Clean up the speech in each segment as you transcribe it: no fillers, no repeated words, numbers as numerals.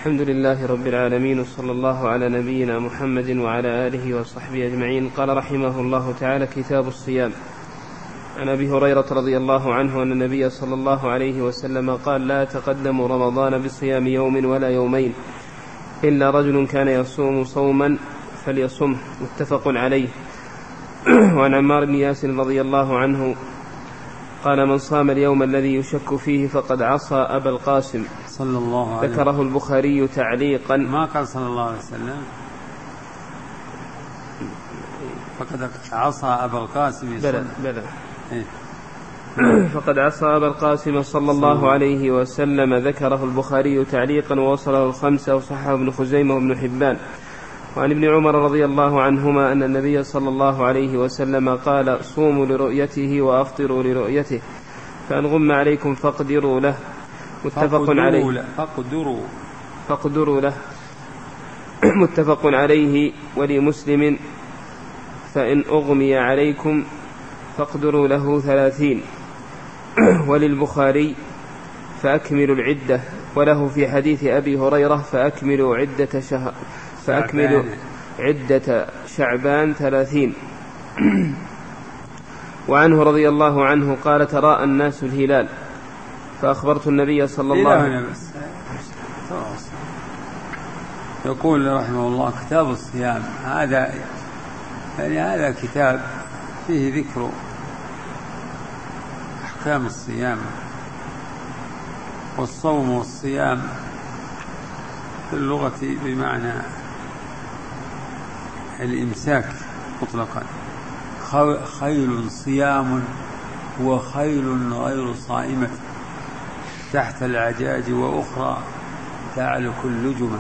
الحمد لله رب العالمين، وصلى الله على نبينا محمد وعلى آله وصحبه أجمعين. قال رحمه الله تعالى: كتاب الصيام. عن أبي هريرة رضي الله عنه أن النبي صلى الله عليه وسلم قال: لا تقدموا رمضان بصيام يوم ولا يومين إلا رجل كان يصوم صوما فليصمه، متفق عليه. وعن عمار بن ياسر رضي الله عنه قال: من صام اليوم الذي يشك فيه فقد عصى أبا القاسم، صلى الله عليه وسلم. ذكره البخاري تعليقا. ما قال صلى الله عليه وسلم فقد عصى أبا القاسم. بلى. فقد عصى أبا القاسم صلى الله عليه وسلم، ذكره البخاري تعليقا ووصله الخمسة وصححه ابن خزيمة وابن حبان. وعن ابن عمر رضي الله عنهما أن النبي صلى الله عليه وسلم قال: صوموا لرؤيته وأفطروا لرؤيته، فإن غم عليكم فاقدروا له، متفق عليه. فاقدروا له متفق عليه. ولمسلم: فإن أغمي عليكم فاقدروا له 30. وللبخاري: فأكملوا العدة. وله في حديث أبي هريرة: فأكملوا عدة شعبان 30. وعنه رضي الله عنه قال: تراءى الناس الهلال فأخبرت النبي صلى الله عليه وسلم. يقول رحمه الله: كتاب الصيام. هذا كتاب فيه ذكر أحكام الصيام. والصوم والصيام في اللغة بمعنى الإمساك مطلقا. خيل صيام وخيل غير صائمة تحت العجاج وأخرى تعلق اللجمة.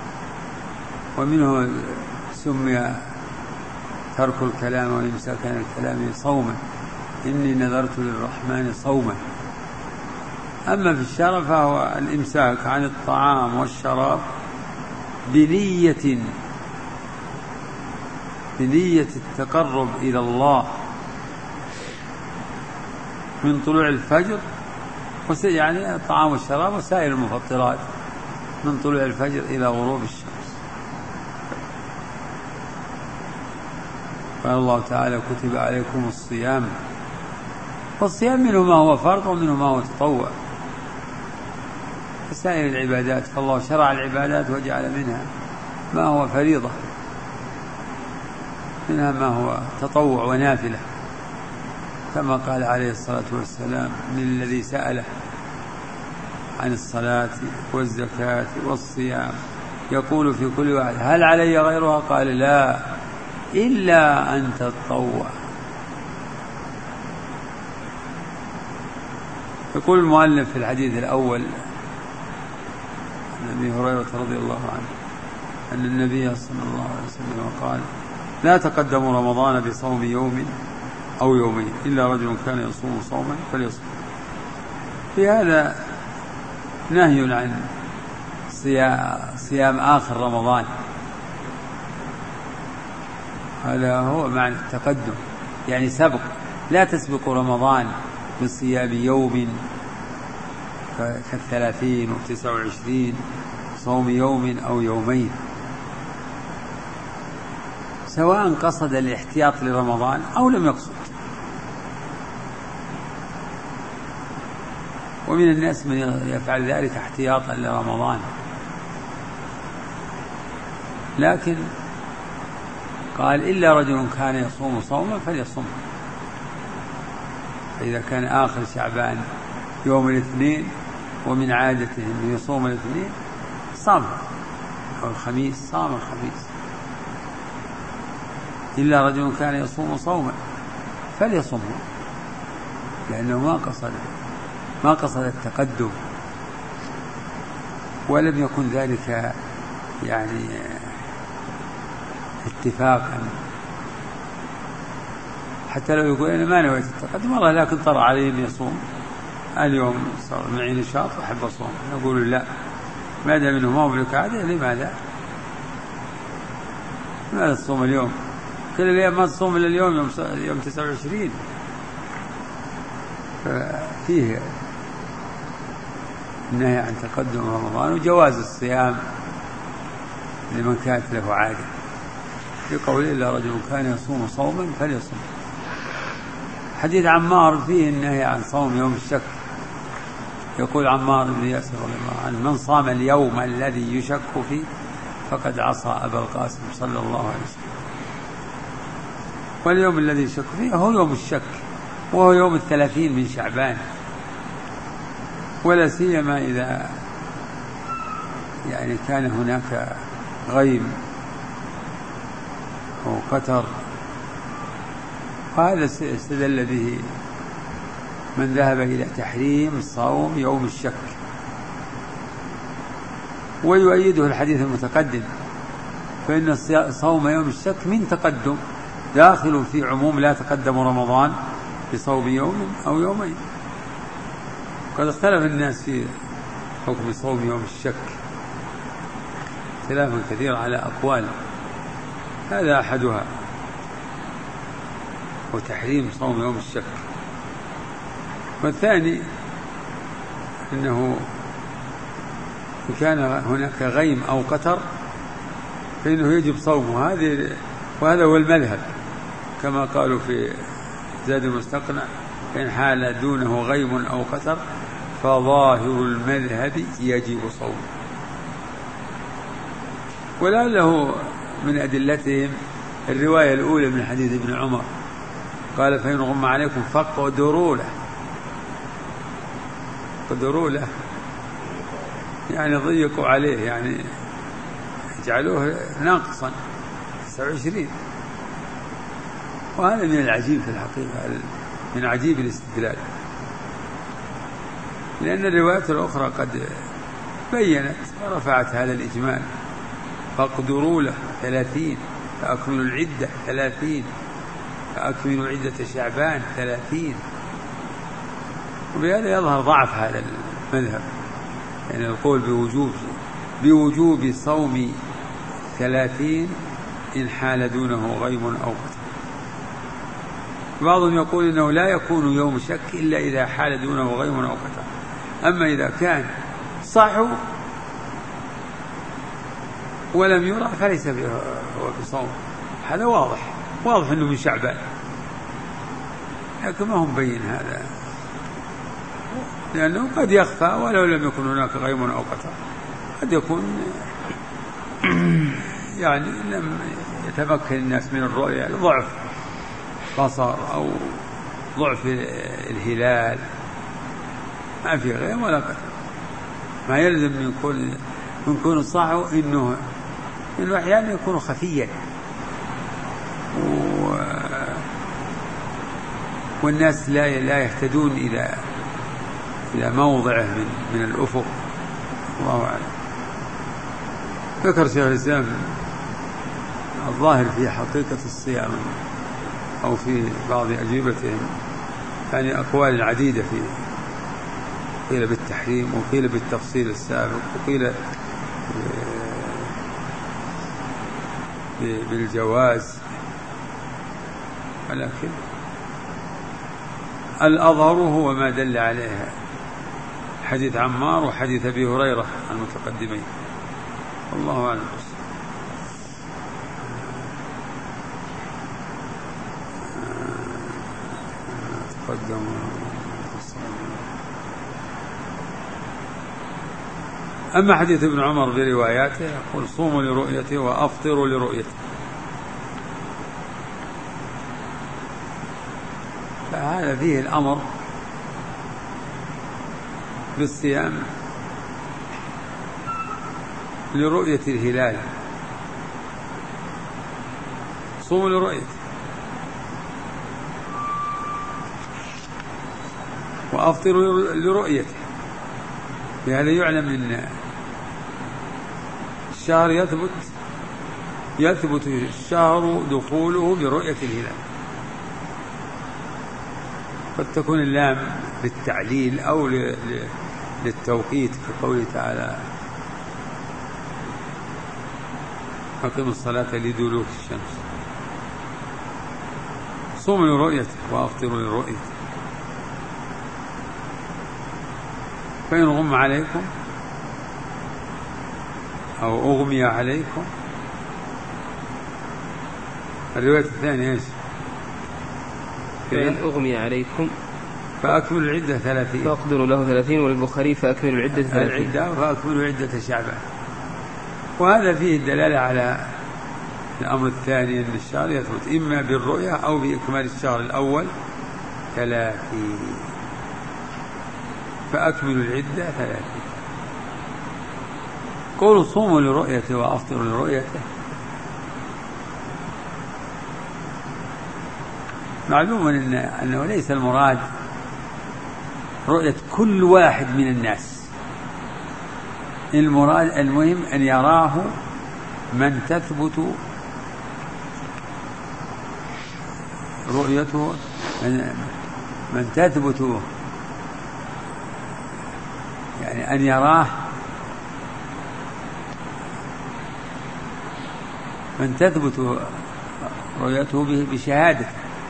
ومنه سمي ترك الكلام والإمساك عن الكلام صوما، إني نذرت للرحمن صوما. أما في الشرع فهو الإمساك عن الطعام والشراب بنية التقرب إلى الله من طلوع الفجر، يعني الطعام والشراب وسائر المفطرات من طلوع الفجر إلى غروب الشمس. قال الله تعالى: كتب عليكم الصيام. والصيام منه ما هو فرض ومنه ما هو تطوع كسائر العبادات، فالله شرع العبادات وجعل منها ما هو فريضة، منها ما هو تطوع ونافلة، كما قال عليه الصلاة والسلام من الذي سأله عن الصلاة والزكاة والصيام يقول في كل واحد: هل علي غيرها؟ قال: لا، إلا أن تتطوع. يقول المؤلف في الحديث الأول عن أبي هريرة رضي الله عنه أن النبي صلى الله عليه وسلم قال: لا تقدموا رمضان بصوم يوم أو يومين إلا رجل كان يصوم صوما فليصوم. في هذا نهي عن صيام آخر رمضان. هذا هو معنى التقدم، يعني سبق. لا تسبق رمضان بصيام يوم كالثلاثين و29، صوم يوم أو يومين، سواء قصد الاحتياط لرمضان أو لم يقصد. ومن الناس من يفعل ذلك احتياطا لرمضان، لكن قال: إلا رجل كان يصوم صوما فليصوم. فإذا كان آخر شعبان يوم الاثنين ومن عادته أن يصوم الاثنين صام، أو الخميس صام الخميس. إلا رجل كان يصوم صوما فليصوم، لأنه ما قصد التقدم، ولم يكن ذلك يعني اتفاقا، حتى لو يقول أنا ما نويت التقدم والله، لكن طرأ علي أن يصوم اليوم، صار معي نشاط أحب أصوم، نقول لا، ما دام منه ما بلك عادة، لماذا تصوم اليوم؟ كل الأيام ما تصوم إلا اليوم، يوم 29. ففيه النهي عن تقدم رمضان وجواز الصيام لمن كانت له عادة، في قول إلا رجل كان يصوم صوما فليصوم. حديث عمار فيه النهي عن صوم يوم الشك. يقول عمار بن ياسر رضي الله عنه: من صام اليوم الذي يشك فيه فقد عصى أبا القاسم صلى الله عليه وسلم. واليوم الذي يشك فيه هو يوم الشك، وهو يوم 30 من شعبان، ولا سيما إذا يعني كان هناك غيم أو قتر. وهذا استدل به من ذهب إلى تحريم صوم يوم الشك، ويؤيده الحديث المتقدم، فإن صوم يوم الشك من تقدم داخل في عموم لا تقدم رمضان بصوم يوم أو يومين. قد اختلف الناس في حكم صوم يوم الشك اختلافا كثيرا على أقوال، هذا أحدها، وتحريم صوم يوم الشك. والثاني أنه إن كان هناك غيم أو قتر فإنه يجب صومه، وهذا هو المذهب، كما قالوا في زاد المستقنع: إن حال دونه غيم أو قتر فظاهر المذهب يجب صومه. ولعله من أدلتهم الرواية الأولى من حديث ابن عمر قال: فإن غم عليكم فاقدروا له. قدروا له يعني ضيقوا عليه، يعني اجعلوه ناقصا 29. وهذا من العجيب في الحقيقة، من عجيب الاستدلال، لأن الروايات الأخرى قد بيّنت ورفعت هذا الإجمال: فاقدروا له 30 فأكملوا العدة 30 فأكملوا عدة شعبان 30. وبهذا يظهر ضعف هذا المذهب، يعني القول بوجوب صوم 30 إن حال دونه غيم أو قتل. بعضهم يقول إنه لا يكون يوم شك إلا إذا حال دونه غيم أو قتل، أما إذا كان صحو ولم يرى فليس بصوم. هذا واضح أنه من شعبان، لكن ما هم بين هذا، لأنه قد يخفى ولو لم يكن هناك غيم أو قتل، قد يكون يعني لم يتمكن الناس من الرؤية لضعف بصر أو ضعف الهلال، ما في غيم ولا قتل. ما يلزم من كون الصحو إنه أحيانا يكون خفيا والناس لا يهتدون إلى موضعه من الأفق. الله أعلم. ذكر شيخ الإسلام الظاهر في حقيقة الصيام أو في بعض أجوبتهم يعني أقوال عديدة فيه، قيل بالتحريم وقيل بالتفصيل السابق وقيل بالجواز، ولكن الأظهر هو ما دل عليه حديث عمار وحديث أبي هريرة المتقدمين. الله أعلم. أما حديث ابن عمر برواياته يقول: صوموا لرؤيته وأفطروا لرؤيته. فهذا فيه الأمر بالصيام لرؤية الهلال. صوموا لرؤيته وأفطروا لرؤيته. بهذا يعلم أن الشهر يثبت الشهر دخوله برؤية الهلال. قد تكون اللام للتعليل أو للتوقيت، كقوله تعالى: أقيموا الصلاة لدلوك الشمس. صوموا لرؤيته وأفطروا لرؤيته. فإن غم عليكم أو أغمي عليكم. الرواية الثانية إيش؟ فإن أغمي عليكم فأكملوا العدة 30 فأقدروا له 30. وللبخاري فأكملوا العدة 30 فأكملوا عدة شعبان. وهذا فيه الدلالة على الأمر الثاني أن الشهر يثبت إما بالرؤية أو بإكمال الشهر الأول 30. فأكملوا العدة 30. قولوا صوموا لرؤيته وأفطروا لرؤيته معلوم أنه ليس المراد رؤية كل واحد من الناس. المهم أن يراه من تثبت رؤيته، من تثبت يعني أن يراه من تثبت رؤيته بشهادته،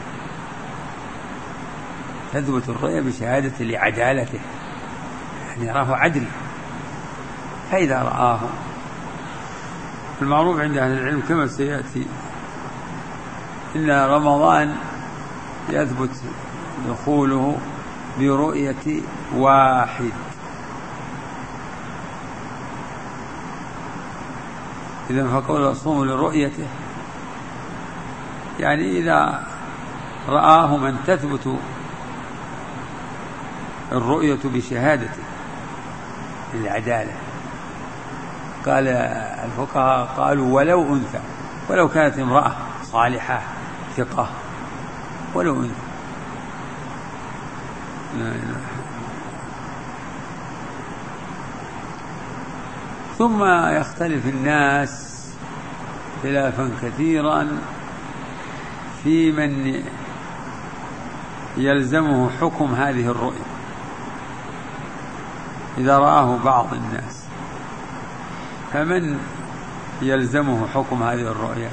تثبت الرؤية بشهادة لعدالته، يعني يراه عدل. فإذا رآه المعروف عند أهل العلم كما سيأتي إن رمضان يثبت دخوله برؤية واحد، إذن فقول صوموا لرؤيته يعني إذا رآه من تثبت الرؤية بشهادته للعدالة. قال الفقهاء قالوا ولو أنثى، ولو كانت امرأة صالحة ثقة، ولو أنثى. ثم يختلف الناس خلافا كثيرا في من يلزمه حكم هذه الرؤية إذا رآه بعض الناس. فمن يلزمه حكم هذه الرؤية؟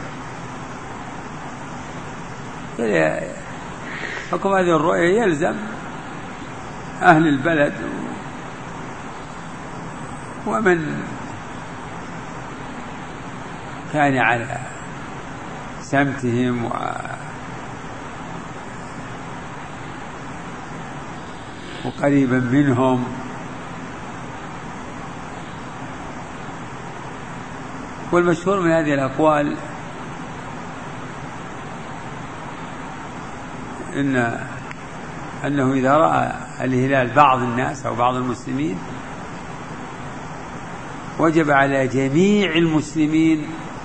حكم هذه الرؤية يلزم أهل البلد ومن كان على سمتهم وقريبا منهم. والمشهور من هذه الأقوال أنه إذا رأى الهلال بعض الناس أو بعض المسلمين وجب على جميع المسلمين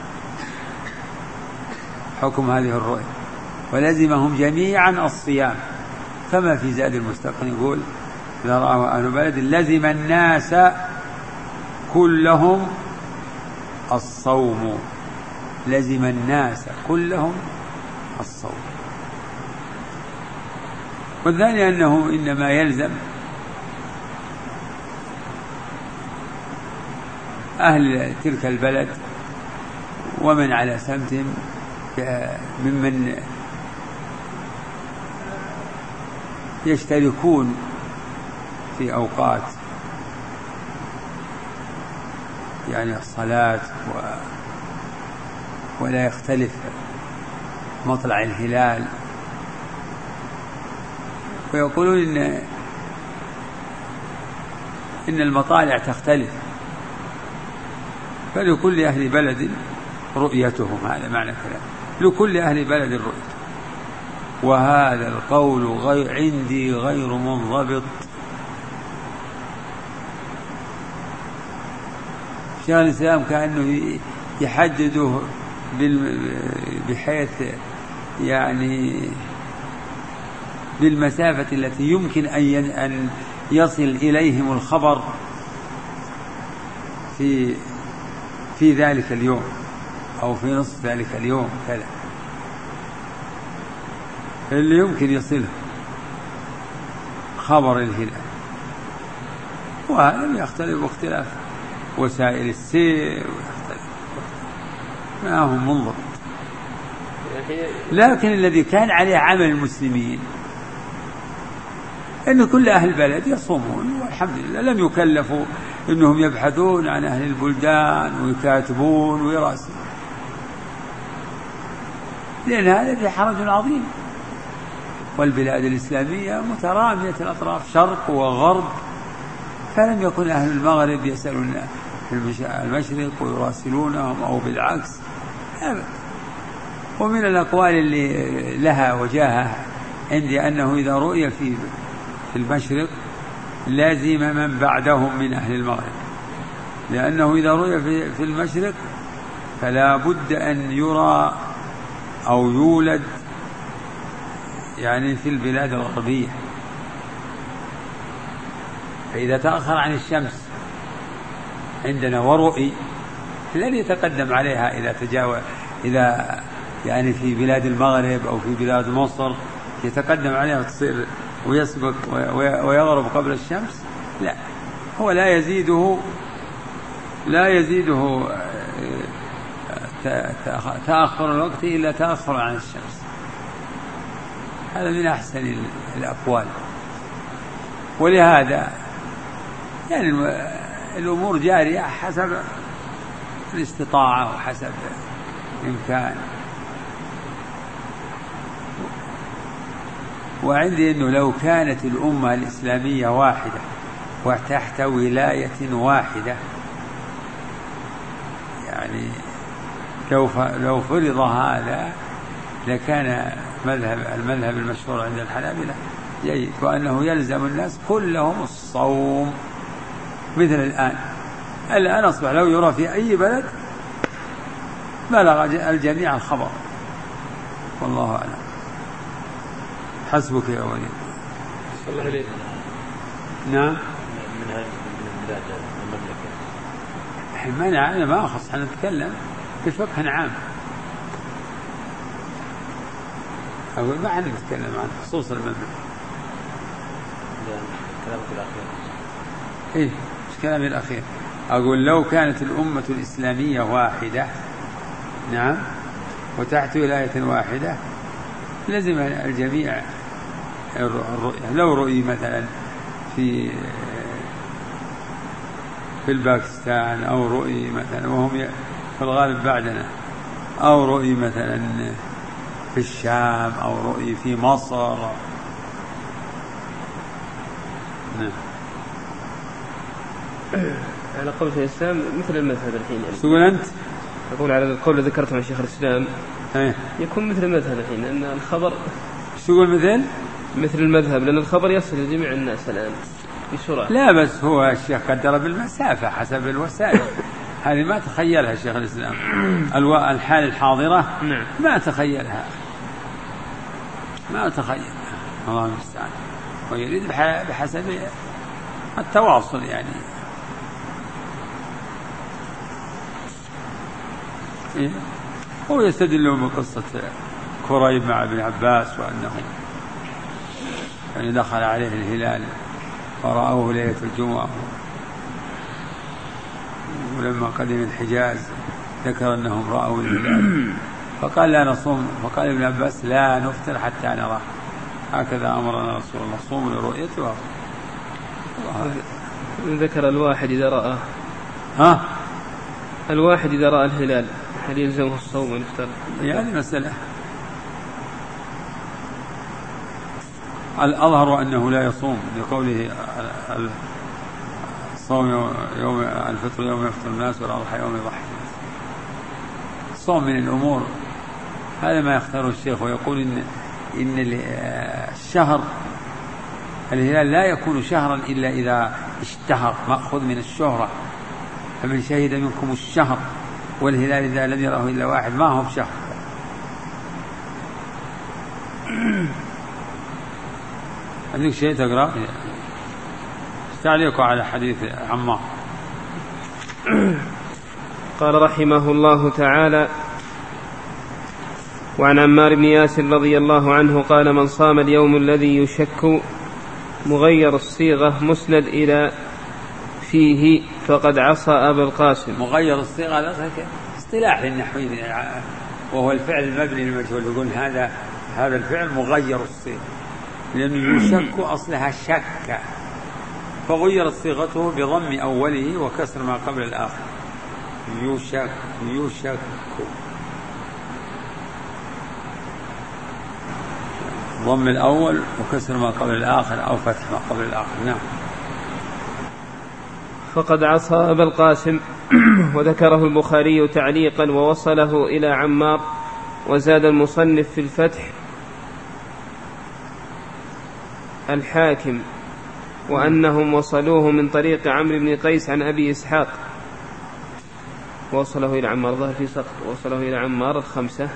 حكم هذه الرؤية، ولزمهم جميعا الصيام، كما في زاد المستقنع يقول إذا رأى أهل بلد لزم الناس كلهم الصوم، لزم الناس كلهم الصوم. والثاني أنه إنما يلزم أهل تلك البلد ومن على سمتهم ممن يشتركون في أوقات يعني الصلاة ولا يختلف مطلع الهلال. ويقولون إن المطالع تختلف، فلكل أهل بلد رؤيتهم، هذا معنى كلام، لكل أهل بلد رؤيته. وهذا القول عندي غير منضبط. شيخ الإسلام كأنه يحدده بحيث يعني بالمسافة التي يمكن أن يصل إليهم الخبر في ذلك اليوم أو في نصف ذلك اليوم كذا، اللي يمكن يصله خبر الهلال. وهذا يختلف باختلاف وسائل السير، ويختلف ما هو منضبط. لكن الذي كان عليه عمل المسلمين أن كل أهل البلد يصومون والحمد لله، لم يكلفوا أنهم يبحثون عن أهل البلدان ويكاتبون ويراسلون، لأن هذا في حرج عظيم. والبلاد الإسلامية مترامية الأطراف شرق وغرب، فلم يكن أهل المغرب يسألون المشرق ويراسلونهم أو بالعكس أبدا. ومن الأقوال اللي لها وجاهة عندي أنه إذا رؤي في المشرق لازم من بعدهم من أهل المغرب، لأنه إذا رؤي في المشرق فلا بد أن يرى أو يولد يعني في البلاد الغربية. فإذا تأخر عن الشمس عندنا ورؤي لن يتقدم عليها إذا يعني في بلاد المغرب أو في بلاد مصر يتقدم عليها وتصير ويسبق ويغرب قبل الشمس، لا، هو لا يزيده تأخر الوقت إلا تأخر عن الشمس. هذا من أحسن الأقوال. ولهذا يعني الأمور جارية حسب الاستطاعة وحسب الإمكان. وعندي أنه لو كانت الأمة الإسلامية واحدة وتحت ولاية واحدة، يعني لو فرض هذا لكان المذهب المشهور عند الحنابلة جيد، وأنه يلزم الناس كلهم الصوم مثل الآن أصبح لو يرى في أي بلد بلغ الجميع الخبر، والله أعلم. حسبك يا وليد. صلى الله عليه. نعم. من هذه البلاد المملكة. أنا ما أخص، أنا نتكلم بفقه عام، أقول ما أنا نتكلم عن خصوص المملكة. كلامك الأخير. إيه مش كلامي الأخير، أقول لو كانت الأمة الإسلامية واحدة، نعم، وتحت ولاية واحدة لازم الجميع الرؤية. لو رؤي مثلا في الباكستان، أو رؤي مثلا وهم في الغالب بعدنا، أو رؤي مثلا في الشام، أو رؤي في مصر، نعم. على قول شيخ الإسلام مثل المذهب الحين يعني. تقول أنت؟ أقول على القول الذي ذكرته عن شيخ الإسلام ايه؟ يكون مثل المذهب الحين، أن الخبر تقول مثل المذهب، لأن الخبر يصل لجميع الناس الآن بسرعة. لا بس هو الشيخ قدر بالمسافة حسب الوسائل. هذه ما تخيلها شيخ الإسلام. الحال الحاضرة ما تخيلها، الله المستعان. ويريد بحسب التواصل يعني. إيه؟ هو يستدل بقصة كريب مع ابن عباس، وأنه يعني دخل عليه الهلال ورأوه ليلة الجمعة، ولما قدم الحجاز ذكر أنهم رأوا الهلال فقال لا نصوم، فقال ابن عباس لا نفطر حتى نراه، هكذا أمرنا رسول الله، صوموا لرؤيته. ذكر الواحد إذا رأى الواحد إذا رأى الهلال هل يلزمه الصوم والإفطار؟ يعني مسألة الأظهر أنه لا يصوم، لقوله الصوم يوم الفطر يوم يفطر الناس، والأضحى يوم يضحي الناس. الصوم من الأمور، هذا ما يختاره الشيخ، ويقول إن الشهر الهلال لا يكون شهرا إلا إذا اشتهر، مأخذ من الشهرة، فمن شهد منكم الشهر، والهلال إذا لم يره إلا واحد ما هو بشهر. عندك شيء تقرأ؟ تعليق على حديث عمار. قال رحمه الله تعالى: وعن عمار بن ياسر رضي الله عنه قال: من صام اليوم الذي يشك مغير الصيغة مسند إلى فيه فقد عصى أبا القاسم. مغير الصيغة اصطلاح للنحويين، وهو الفعل المبني للمجهول، يقول هذا الفعل مغير الصيغة، لأن يشك أصلها شك، فغيرت صيغته بضم أوله وكسر ما قبل الآخر. يشك ضم الأول وكسر ما قبل الآخر أو فتح ما قبل الآخر. نعم. فقد عصى أبا القاسم وذكره البخاري تعليقا ووصله إلى عمار، وزاد المصنف في الفتح الحاكم وأنهم وصلوه من طريق عمرو بن قيس عن أبي إسحاق، وصله إلى عمار، ظهر في سقط، وصله إلى عمار الخمسة،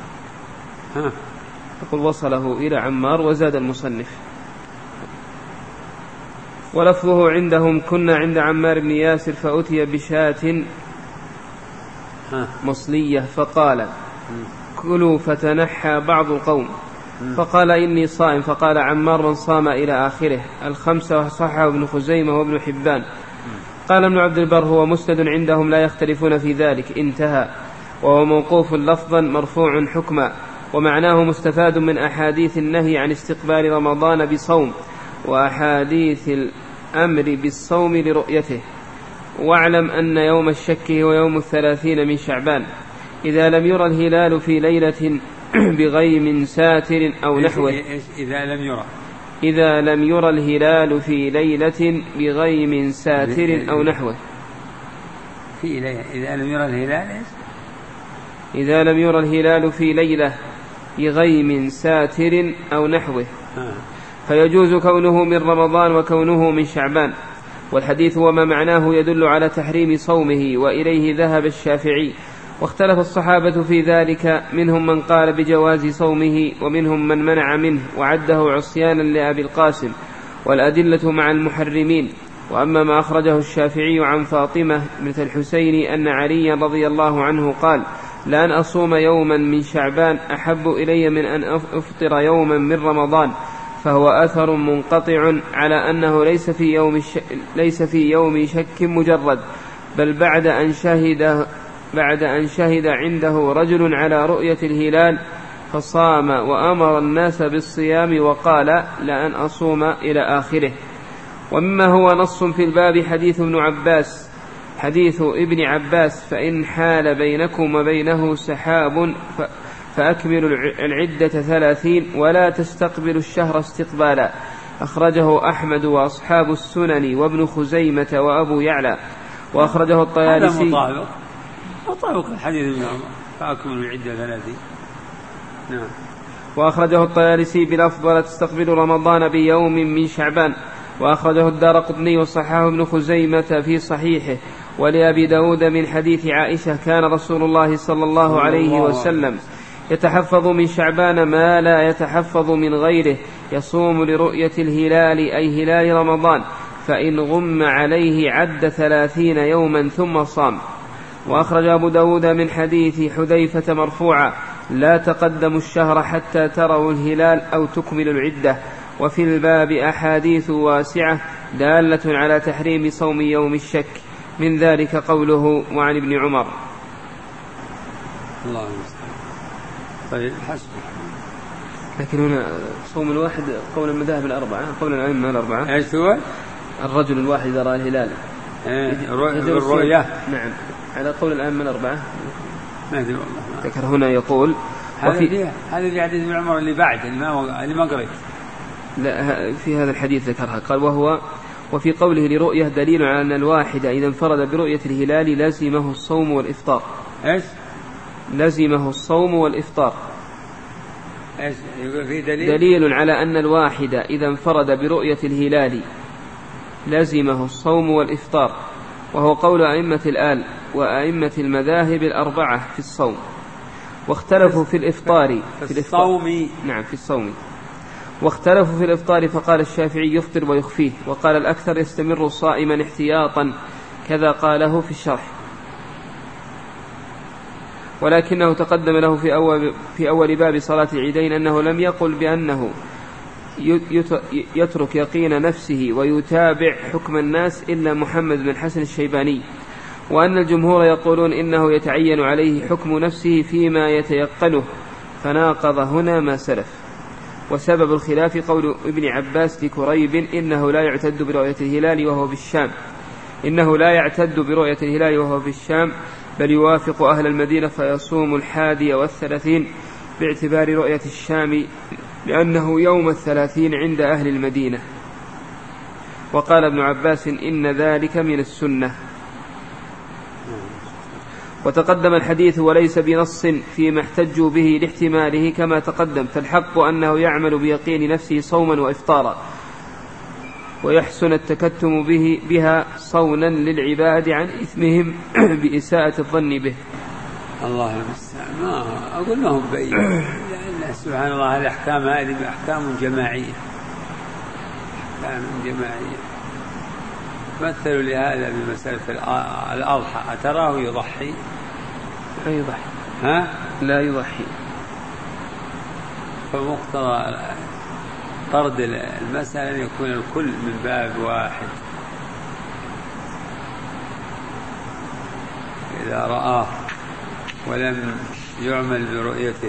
يقول وصله إلى عمار وزاد المصنف. ولفظه عندهم: كنا عند عمار بن ياسر فأتي بشاة مصلية فقال كلوا، فتنحى بعض القوم فقال إني صائم، فقال عمار: من صام إلى آخره. الخمسة وصححه ابن خزيمة وابن حبان. قال ابن عبد البر: هو مسند عندهم لا يختلفون في ذلك، انتهى. وهو موقوف لفظا مرفوع حكما، ومعناه مستفاد من أحاديث النهي عن استقبال رمضان بصوم وأحاديث الأمر بالصوم لرؤيته. واعلم أن يوم الشك هو يوم 30 من شعبان، إذا لم يرى الهلال في ليلة بغيم ساتر أو نحوه. إذا لم يرى الهلال في ليلة بغيم ساتر أو نحوه. إذا لم يرى الهلال إذا لم يرى الهلال في ليلة بغيم ساتر أو نحوه، فيجوز كونه من رمضان وكونه من شعبان. والحديث وما معناه يدل على تحريم صومه، وإليه ذهب الشافعي. واختلف الصحابة في ذلك، منهم من قال بجواز صومه ومنهم من منع منه وعده عصيانا لأبي القاسم، والأدلة مع المحرمين. وأما ما أخرجه الشافعي عن فاطمة بنت الحسين أن عليا رضي الله عنه قال: لأن أصوم يوما من شعبان أحب إلي من أن أفطر يوما من رمضان، فهو أثر منقطع على أنه ليس في يوم شك مجرد، بل بعد أن شهد عنده رجل على رؤية الهلال فصام وأمر الناس بالصيام وقال: لأن أصوم إلى آخره. ومما هو نص في الباب حديث ابن عباس: فإن حال بينكم وبينه سحاب فأكملوا العدة 30 ولا تستقبلوا الشهر استقبالا. أخرجه أحمد وأصحاب السنن وابن خزيمة وأبو يعلى. وأخرجه الطيالسي. هذا مطابق الحديث ابن عمر: فأكملوا العدة 30. نعم. وأخرجه الطيالسي بلفظ: ولا تستقبلوا رمضان بيوم من شعبان. وأخرجه الدارقطني وصححه ابن خزيمة في صحيحه. ولأبي داود من حديث عائشة: كان رسول الله صلى الله عليه وسلم يتحفظ من شعبان ما لا يتحفظ من غيره، يصوم لرؤية الهلال أي هلال رمضان، فإن غم عليه عد 30 يوما ثم صام. وأخرج أبو داود من حديث حذيفة مرفوعا: لا تقدموا الشهر حتى تروا الهلال أو تكملوا العدة. وفي الباب أحاديث واسعة دالة على تحريم صوم يوم الشك، من ذلك قوله: وعن ابن عمر. الله المستعان. طيب حسب. لكن هنا صوم الواحد قول المذاهب الأربعة، قول الأئمة الأربعة. ايش هو؟ الرجل الواحد إذا رأى الهلال الرؤية. نعم، على قول الأئمة الأربعة. ما أدري والله. ذكر هنا يقول: هذا في حديث ابن عمر اللي بعد اللي ما قريت. لا، في هذا الحديث ذكرها، قال: وفي قوله لرؤية دليل على أن الواحد إذا انفرد برؤية الهلال لازمه الصوم والإفطار. إيش؟ لازمه الصوم والإفطار. إيش؟ في دليل على أن الواحد إذا انفرد برؤية الهلال لازمه الصوم والإفطار، وهو قول أئمة الآل وأئمة المذاهب الأربعة في الصوم. واختلفوا في الإفطار نعم، في الصوم. واختلفوا في الإفطار، فقال الشافعي: يفطر ويخفيه، وقال الأكثر: يستمر صائما احتياطا، كذا قاله في الشرح. ولكنه تقدم له في أول باب صلاة العيدين أنه لم يقل بأنه يترك يقين نفسه ويتابع حكم الناس إلا محمد بن حسن الشيباني، وأن الجمهور يقولون إنه يتعين عليه حكم نفسه فيما يتيقنه، فناقض هنا ما سلف. وسبب الخلاف قول ابن عباس لكريب إنه لا يعتد برؤية الهلال وهو في الشام بل يوافق أهل المدينة فيصوم 31 باعتبار رؤية الشام لأنه يوم 30 عند أهل المدينة. وقال ابن عباس إن ذلك من السنة. وتقدم الحديث وليس بنص فيما احتجوا به لاحتماله كما تقدم، فالحق أنه يعمل بيقين نفسه صوما وإفطارا، ويحسن التكتم بها صونا للعباد عن إثمهم بإساءة الظن به. الله المستعان. ما أقول لهم بأي لأن سبحان الله الأحكام هذه أحكام جماعية مثلوا لهذا بمسألة الأضحى، أتراه يضحي؟ لا يضحي. فمقتضى طرد المسألة أن يكون الكل من باب واحد. إذا رآه ولم يعمل برؤيته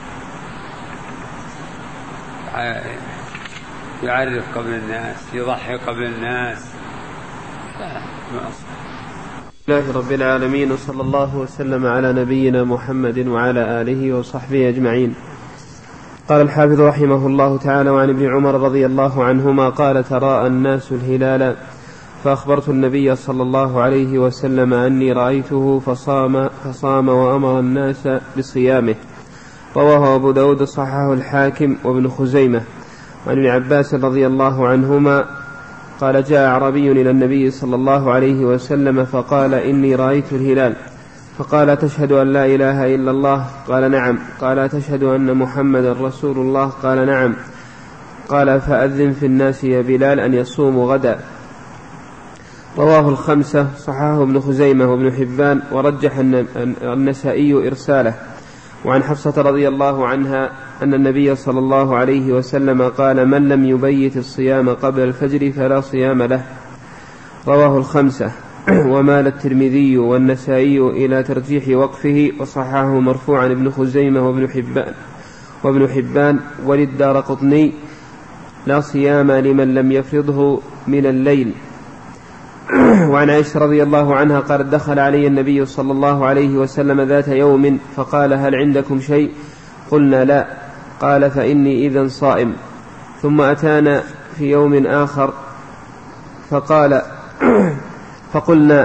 يعرف قبل الناس، يضحي قبل الناس، ما أصبح. الله رب العالمين، وصلى الله وسلم على نبينا محمد وعلى آله وصحبه أجمعين. قال الحافظ رحمه الله تعالى: وعن ابن عمر رضي الله عنهما قال: تراءى الناس الهلال فأخبرت النبي صلى الله عليه وسلم أني رأيته فصام وأمر الناس بصيامه. رواه أبو داود صححه الحاكم وابن خزيمة. وعن ابن عباس رضي الله عنهما قال: جاء أعرابي إلى النبي صلى الله عليه وسلم فقال: إني رأيت الهلال. فقال: تشهد أن لا إله إلا الله؟ قال: نعم. قال: تشهد أن محمد رسول الله؟ قال: نعم. قال: فأذن في الناس يا بلال أن يصوموا غدا. رواه الخمسة، صححه ابن خزيمة وابن حبان، ورجح النسائي إرساله. وعن حفصة رضي الله عنها أن النبي صلى الله عليه وسلم قال: من لم يبيت الصيام قبل الفجر فلا صيام له. رواه الخمسة. ومال الترمذي والنسائي إلى ترجيح وقفه، وصححه مرفوعا ابن خزيمة وابن حبان وللدارقطني: لا صيام لمن لم يفرضه من الليل. وعن عائشة رضي الله عنها قالت: دخل علي النبي صلى الله عليه وسلم ذات يوم فقال: هل عندكم شيء؟ قلنا: لا. قال: فإني إذن صائم. ثم أتانا في يوم آخر فقال: فقلنا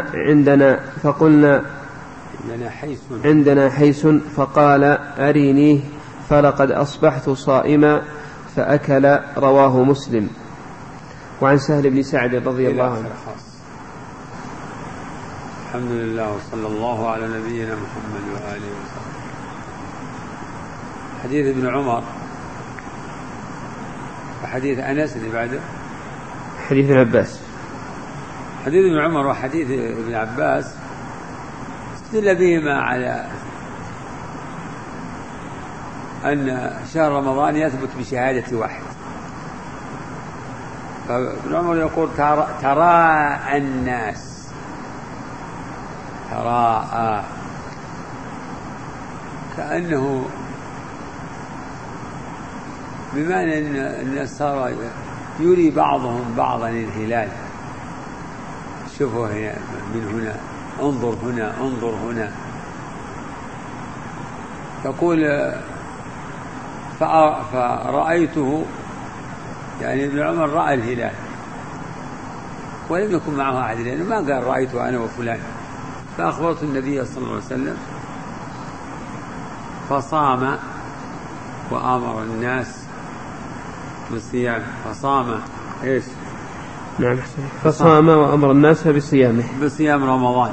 عندنا حيس، فقال: أرينيه، فلقد أصبحت صائما، فأكل. رواه مسلم. وعن سهل بن سعد رضي الله عنه. الحمد لله، وصلى الله على نبينا محمد وآله وسلم. حديث ابن عمر وحديث أنس اللي بعده حديث ابن عباس. حديث ابن عمر وحديث ابن عباس استدل بهما على أن شهر رمضان يثبت بشهادة واحد. فابن عمر يقول: تراءى الناس، تراءى، كأنه بمعنى أن الناس صار يري بعضهم بعضا الهلال. شوفوا هنا، من هنا انظر، هنا انظر، هنا. يقول: فرأيته، يعني ابن عمر رأى الهلال ولم يكن معه أحد، لأنه ما قال رأيته أنا وفلان. فأخبرت النبي صلى الله عليه وسلم فصام وأمر الناس بالصيام. فصام إيش؟ نعم، فصام وأمر الناس بصيام رمضان.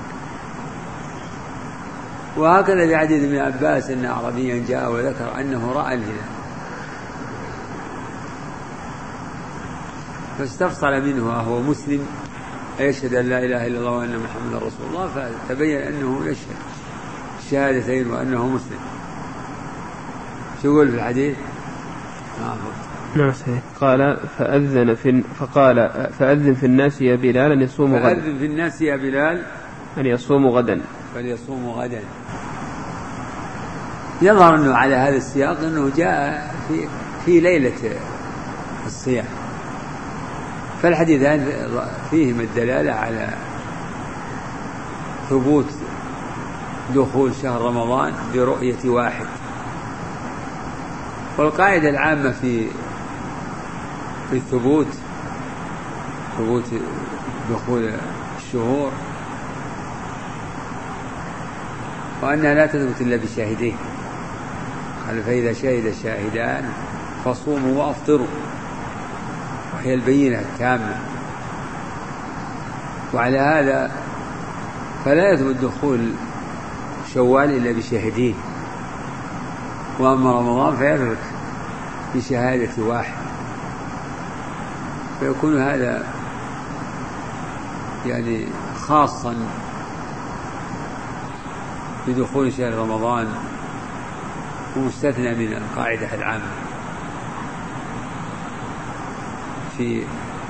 وهكذا في حديث ابن عباس أن أعرابيا جاء وذكر أنه رأى الهلال، فاستفصل منه وهو مسلم يشهد أن لا إله إلا الله وأن محمد رسول الله، فتبين أنه يشهد الشهادتين وأنه مسلم. شو يقول في الحديث؟ نعم، قال: فأذن في الناس يا بلال أن يصوموا غدا. فأذن في الناس يا بلال أن يصوموا غدا. فليصوموا غدا. يظهر أنه على هذا السياق أنه جاء في في ليلة الصيام. فالحديثان فيهما الدلالة على ثبوت دخول شهر رمضان برؤية واحد. والقاعدة العامة في ثبوت دخول الشهور وأنها لا تثبت إلا بشاهدين. قال فإذا شهد شاهدان فصوموا وأفطروا، وهي البينة التامة. وعلى هذا فلا يثبت دخول شوال إلا بشاهدين، وأما رمضان فيثبت بشهادة واحد. فيكون هذا يعني خاصا بدخول شهر رمضان ومستثنى من القاعدة العامة في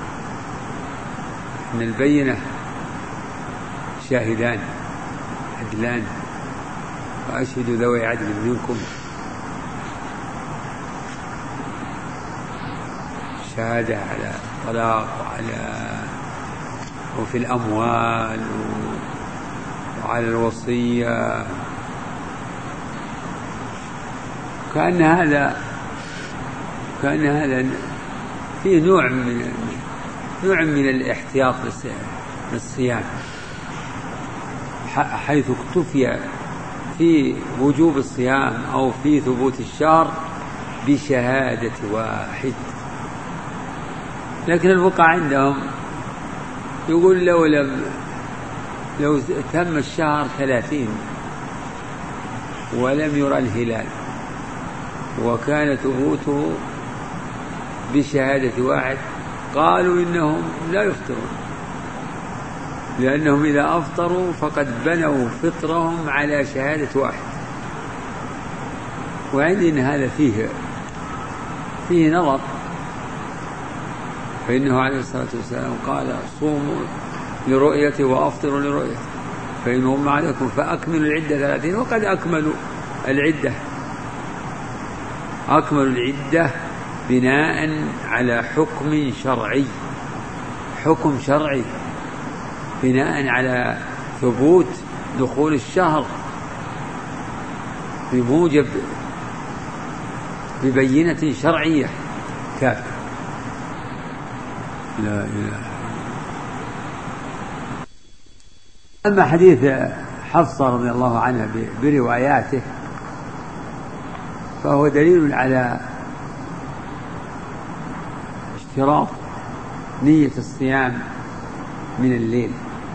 أن البينة شاهدان عدلان وأشهدوا ذوي عدل منكم. شهادة على الطلاق وفي الأموال وعلى الوصية. كأن هذا فيه نوع من الاحتياط للصيام، حيث اكتفي في وجوب الصيام أو في ثبوت الشهر بشهادة واحد. لكن الفقهاء عندهم يقول لو تم الشهر 30 ولم يرى الهلال وكان ثبوته بشهادة واحد، قالوا إنهم لا يفطرون، لأنهم إذا أفطروا فقد بنوا فطرهم على شهادة واحد. وعندي إن هذا فيه نظر، فإنه عليه الصلاة والسلام قال صوموا لرؤيته وأفطروا لرؤيته، فإن هم عليكم فأكملوا العدة 30. وقد أكملوا العدة بناء على حكم شرعي بناء على ثبوت دخول الشهر بموجب ببينة شرعية كافية. لا إله. أما حديث حفصة رضي الله عنها برواياته فهو دليل على اشتراط نية الصيام من الليل.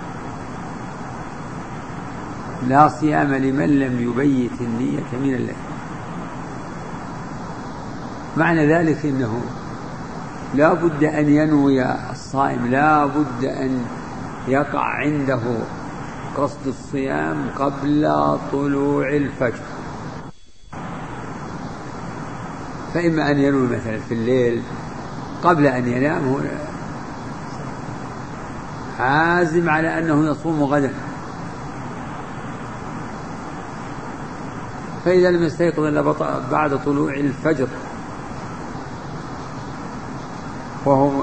لا صيام لمن لم يبيت النية من الليل. معنى ذلك إنه لا بد أن ينوي الصائم، لا بد أن يقع عنده قصد الصيام قبل طلوع الفجر. فإما أن ينوي مثلا في الليل قبل أن ينام هو عازم على أنه يصوم غدا، فإذا لم يستيقظ إلا بعد طلوع الفجر وهو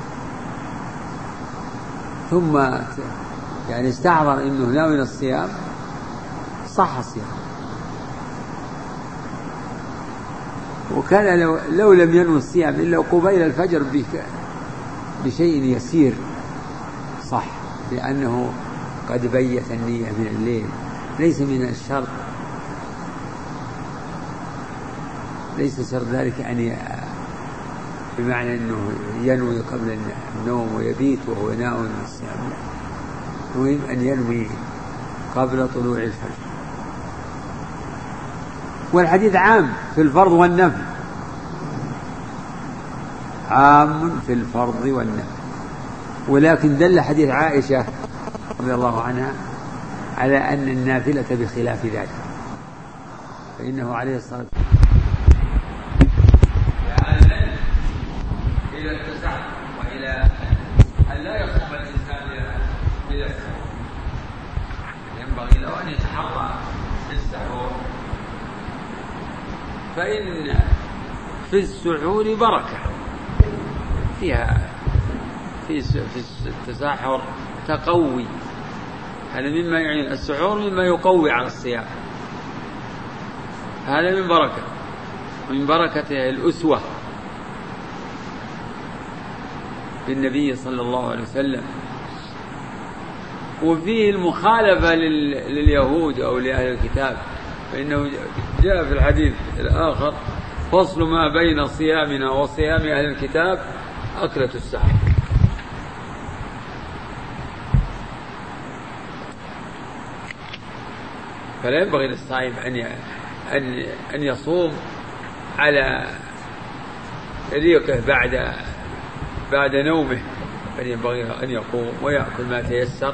ثم يعني استحضر أنه ناوي الصيام صح الصيام. وكان لو لم ينوي الصيام إلا قبيل الفجر بشيء يسير صح، لأنه قد بيت النية من الليل. ليس من الشرط، ليس شرط ذلك أن بمعنى أنه ينوي قبل النوم ويبيت وهو ناوي الصيام، المهم أن ينوي قبل طلوع الفجر. والحديث عام في الفرض والنفل، عام في الفرض والنفل. ولكن دل حديث عائشة رضي الله عنها على أن النافلة بخلاف ذلك، فإنه عليه الصلاة والسلام إلى التسع وإلى أن لا يصوم الإنسان بنفسه، ينبغي له أن يتحرى السحور. فإن في السحور بركة، فيها في التسحر تقوي، هذا مما يعني السحور مما يقوي على الصيام، هذا من بركة، من بركته الأسوة بالنبي صلى الله عليه وسلم. وفيه المخالفة لليهود أو لأهل الكتاب، فإنه جاء في الحديث الآخر: فصل ما بين صيامنا وصيام أهل الكتاب أكلة السحر. فلا ينبغي للصائم أن يصوم على ريقه بعد نومه، بل ينبغي أن يقوم ويأكل ما تيسر،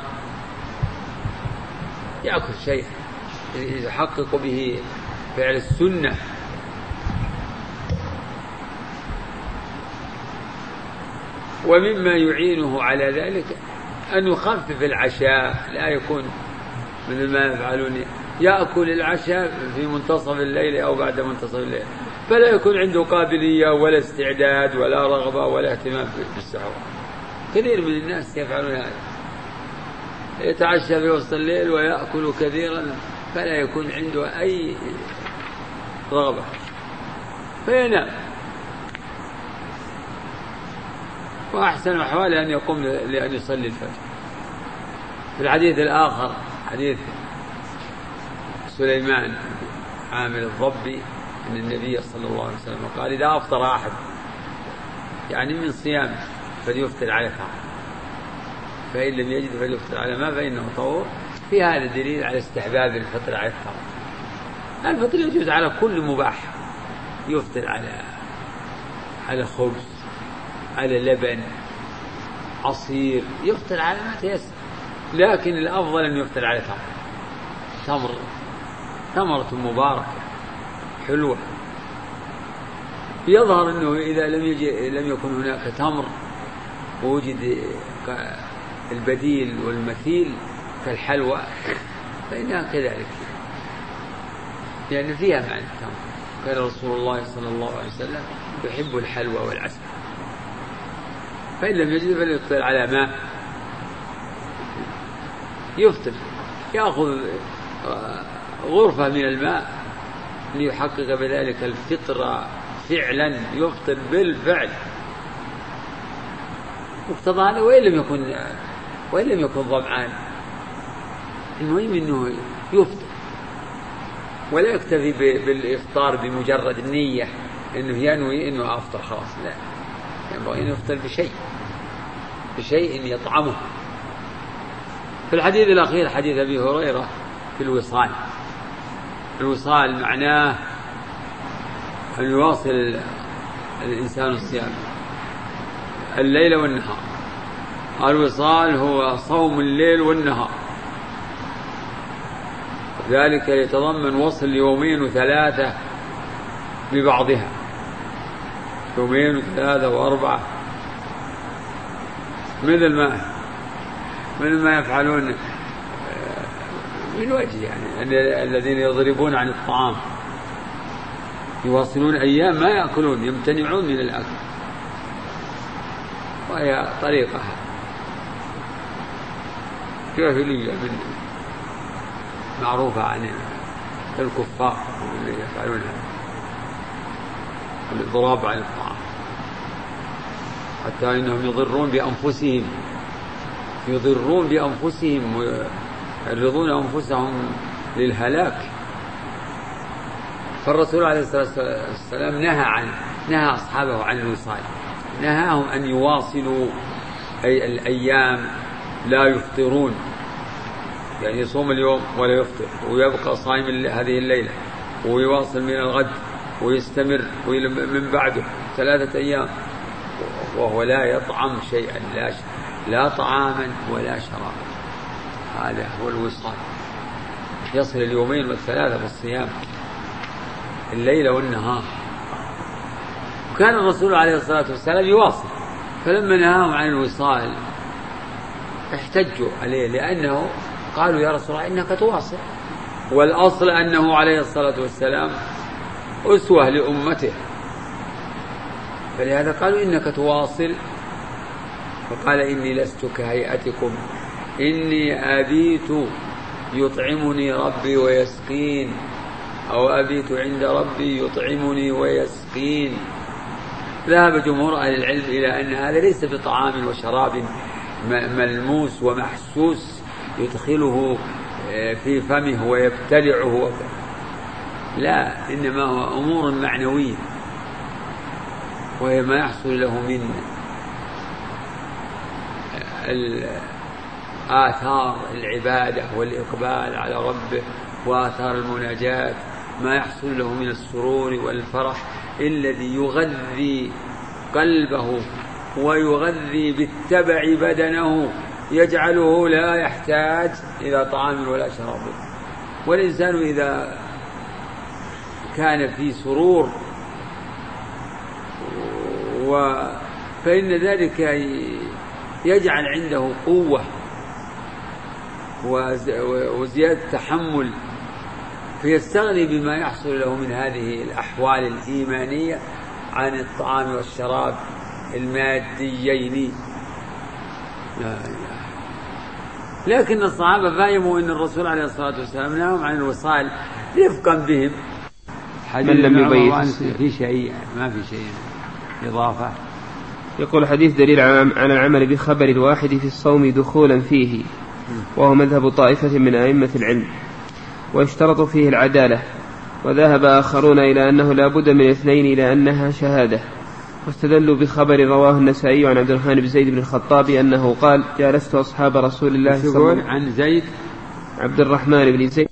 يأكل شيء يحقق به فعل السنة. ومما يعينه على ذلك أن يخفف العشاء، لا يكون مثل ما يفعلون يأكل العشاء في منتصف الليل أو بعد منتصف الليل، فلا يكون عنده قابلية ولا استعداد ولا رغبة ولا اهتمام بالسحور. كثير من الناس يفعلون هذا، يتعشى في وسط الليل ويأكل كثيرا فلا يكون عنده أي رغبة فينام. وأحسن أحواله أن يقوم لأن يصلي الفجر. في الحديث الآخر حديث سليمان عامر الضبي أن النبي صلى الله عليه وسلم قال: إذا أفطر أحد يعني من صيام فليفطر على طعام، فإن لم يجد فليفطر على ما فإنه طهور. في هذا دليل على استحباب الفطر على الطعام. الفطر يجوز على كل مباح، يفطر على خبز، على لبن، عصير، يفطر على ما تيسر، لكن الأفضل أن يفطر على تمر، ثمرة مباركة حلوة. يظهر أنه إذا لم يكن هناك تمر ووجد البديل والمثيل كالحلوى فإنها كذلك، لأن فيها معنى التمر. كان رسول الله صلى الله عليه وسلم يحب الحلوى والعسل. فإن لم يجد فليفطر على ماء، يفطر يأخذ غرفة من الماء ليحقق بذلك الفطر فعلا، يفطر بالفعل مقتضى هذا. وإن لم يكن ظمآن، المهم أنه يفطر، ولا يكتفي بالإفطار بمجرد النية أنه ينوي أنه أفطر خلاص، لا، ينبغي أن يفطر بشيء يطعمه. في الحديث الأخير حديث أبي هريرة في الوصال. الوصال معناه أن يواصل الإنسان الصيام الليل والنهار. الوصال هو صوم الليل والنهار، ذلك يتضمن وصل يومين وثلاثة ببعضها، يومين وثلاثة وأربعة، مثل ما يفعلون من وجه يعني الذين يضربون عن الطعام، يواصلون أيام ما يأكلون، يمتنعون من الأكل، وهي طريقة جاهلية معروفة عن الكفار اللي يفعلونها، الإضراب عن الطعام، حتى إنهم يضرون بأنفسهم ويعرضون أنفسهم للهلاك. فالرسول عليه الصلاة والسلام نهى أصحابه عن الوصال، نهاهم أن يواصلوا أي الأيام لا يفطرون، يعني يصوم اليوم ولا يفطر ويبقى صائم هذه الليلة ويواصل من الغد ويستمر من بعده 3 أيام وهو لا يطعم شيئا، لا طعاما ولا شرابا. هذا هو الوصال، يصل اليومين والثلاثة بالصيام الليل والنهار. وكان الرسول عليه الصلاة والسلام يواصل، فلما نهاهم عن الوصال احتجوا عليه، لأنه قالوا: يا رسول الله إنك تواصل، والأصل أنه عليه الصلاة والسلام أسوة لأمته، فلهذا قالوا إنك تواصل. فقال إني لست كهيئتكم إني أبيت يطعمني ربي ويسقين، أو أبيت عند ربي يطعمني ويسقين. ذهب جمهور أهل العلم إلى أن هذا ليس بطعام وشراب ملموس ومحسوس يدخله في فمه ويبتلعه، لا، إنما هو أمور معنوية، وهي ما يحصل له من آثار العبادة والإقبال على ربه وآثار المناجاة، ما يحصل له من السرور والفرح الذي يغذي قلبه ويغذي بالتبع بدنه، يجعله لا يحتاج إلى طعام ولا شراب. والإنسان إذا كان في سرور فإن ذلك يجعل عنده قوة وزيادة تحمل، فيستغني بما يحصل له من هذه الأحوال الإيمانية عن الطعام والشراب الماديين. لكن الصحابة فهموا أن الرسول عليه الصلاة والسلام نهاهم عن الوصال رفقا بهم. من لم يبيت في شيء، ما في شيء إضافة. يقول حديث دليل على العمل بخبر الواحد في الصوم دخولا فيه، وهو مذهب طائفة من أئمة العلم، ويشترط فيه العدالة. وذهب آخرون إلى أنه لا بد من اثنين إلى أنها شهادة، واستدلوا بخبر رواه النسائي عن عبد الرحمن بن زيد بن الخطاب أنه قال: جالست أصحاب رسول الله صلى الله عليه وسلم. عن زيد عبد الرحمن بن زيد